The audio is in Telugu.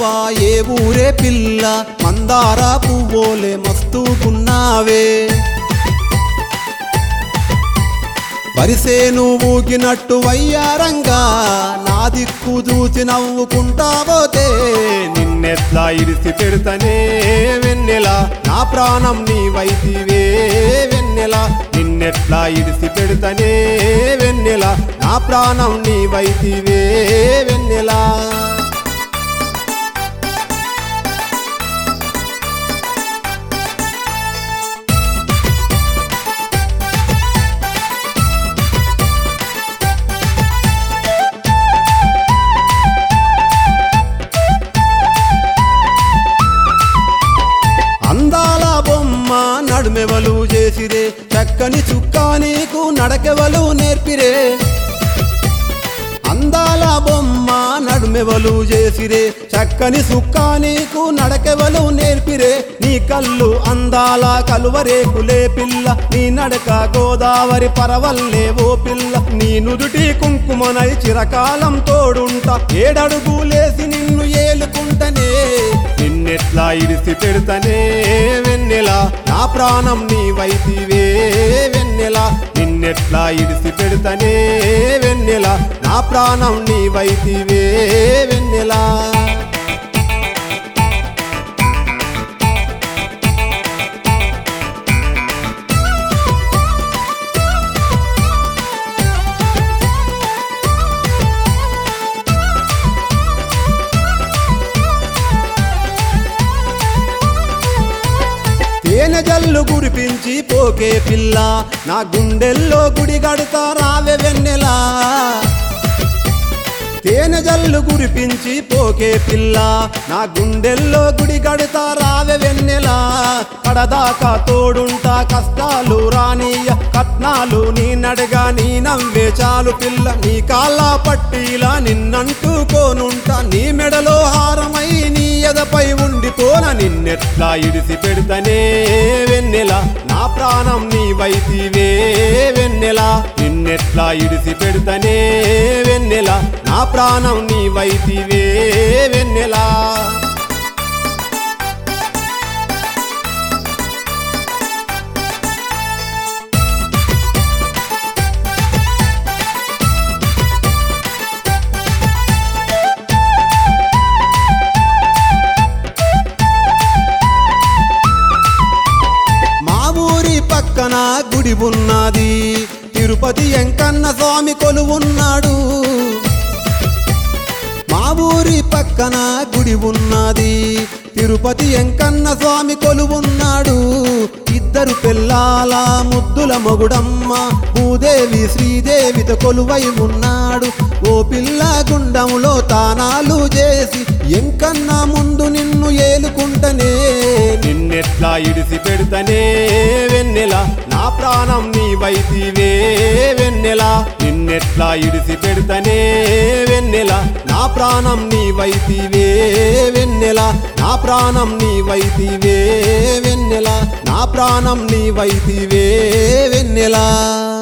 బావా ఏ ఊరే పిల్ల మందార పువ్వోలే మస్తుకున్నావే వరిసేను ఊగినట్టు వయ్యారంగా నా దిక్కు చూచి నవ్వుకుంటావోతే నిన్నెట్లా ఇడిసి పెడతనే వెన్నెల నా ప్రాణం నీ వైతివే వెన్నెల నిన్నెట్లా ఇడిసి పెడతనే వెన్నెల నా ప్రాణం నీ వైతివే వెన్నెల అందాల బొమ్మ నడుమెవలు చేసిరే చక్కని చుక్క నీకు నడకెవలు నేర్పిరే అందాల బొమ్మ నడుమెవలు చేసిరే చక్కని సుక్క నీకు నడకెవలు నేర్పిరే నీ కళ్ళు అందాల కలువరేకులే పిల్ల నీ నడక గోదావరి పరవల్లే ఓ పిల్ల నీ నుదుటి కుంకుమనై చిరకాలం తోడుంటా ఏడడుగులేసి నిన్ను ఏలుకుంటనే నిన్నెట్లా ఇడిసి పెడతనే వెన్నెల నా ప్రాణం నీ వైతివే వెన్నెల నిన్నెట్లా ఇడిసి పెడతనే వెన్నెల నా ప్రాణం నీ వైతివే వెన్నెల తేనె జల్లు గురిపించి పోకే పిల్ల నా గుండెల్లో గుడి గడతా రావే వెన్నెల తేనె జల్లు గురిపించి పోకే పిల్ల నా గుండెల్లో గుడి గడతా రావే వెన్నెల కడదాకా తోడుంటా కష్టాలు రానియ కట్నాలు నీ నడగా నీ నవ్వే చాలు పిల్ల నీ కాళ్ళ పట్టీలా నిన్నంటుకోనుంటా నీ మెడలో హారమై నీ ఎదపై ఉండిపోన నిన్నెట్లా ఇడిసి పెడతనే వెన్నెల నా ప్రాణం నీ వైతివే వెన్నెల నిన్నెట్లా ఇడిసి పెడతనే వెన్నెల నా ప్రాణం నీ వైతివే వెన్నెల పక్కన గుడి ఉన్నది తిరుపతి వెంకన్న స్వామి కొలువున్నాడు మా ఊరి పక్కన గుడి ఉన్నది తిరుపతి వెంకన్న స్వామి కొలువున్నాడు ఇద్దరు పిల్లాల ముద్దుల మొగుడమ్మ భూదేవి శ్రీదేవితో కొలువై ఉన్నాడు ఓ పిల్ల గుండములో తానాలు చేసి ఎంకన్న ముందు నిన్ను ఏలుకుంటనే నిన్నెట్లా ఇడిసి పెడతనే వెన్నెల నా ప్రాణం నీ వైతివే వెన్నెల నిన్నెట్లా ఇడిసి పెడతనే వెన్నెల నా ప్రాణం నీ వైతివే వెన్నెల నా ప్రాణం నీ వైతివే వెన్నెల నా ప్రాణం నీ వైతివే వెన్నెల